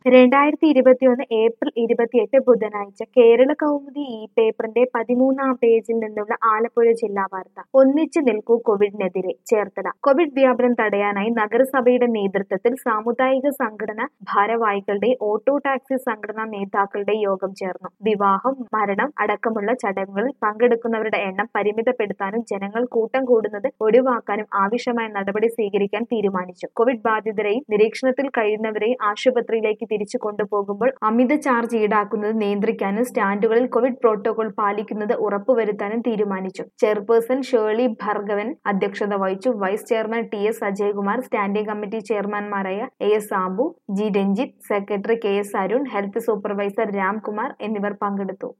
2021 April 28 ബുധനാഴ്ച കേരള കൗമുദി ഈ പേപ്പറിന്റെ 13-ാം പേജിൽ നിന്നുള്ള ആലപ്പുഴ ജില്ലാ വാർത്ത. ഒന്നിച്ചു നിൽക്കൂ കോവിഡിനെതിരെ ചേർത്തല. കോവിഡ് വ്യാപനം തടയാനായി നഗരസഭയുടെ നേതൃത്വത്തിൽ സാമുദായിക സംഘടന ഭാരവാഹികളുടെ ഓട്ടോ ടാക്സി സംഘടനാ നേതാക്കളുടെ യോഗം ചേർന്നു. വിവാഹം, മരണം അടക്കമുള്ള ചടങ്ങുകളിൽ പങ്കെടുക്കുന്നവരുടെ എണ്ണം പരിമിതപ്പെടുത്താനും ജനങ്ങൾ കൂട്ടം കൂടുന്നത് ഒഴിവാക്കാനും ആവശ്യമായ നടപടി സ്വീകരിക്കാൻ തീരുമാനിച്ചു. കോവിഡ് ബാധിതരെയും നിരീക്ഷണത്തിൽ കഴിയുന്നവരെയും ആശുപത്രിയിലേക്ക് തിരിച്ചു കൊണ്ടുപോകുമ്പോൾ അമിത ചാർജ് ഈടാക്കുന്നത് നിയന്ത്രിക്കാനും സ്റ്റാൻഡുകളിൽ കോവിഡ് പ്രോട്ടോകോൾ പാലിക്കുന്നത് ഉറപ്പുവരുത്താനും തീരുമാനിച്ചു. ചെയർപേഴ്സൺ ഷേർലി ഭാർഗവൻ അധ്യക്ഷത വഹിച്ചു. Vice chairman TS Ajaykumar, standing committee ചെയർമാൻമാരായ AS Sabu, G Ranjith, secretary KS Arun, health supervisor Ramkumar എന്നിവർ പങ്കെടുത്തു.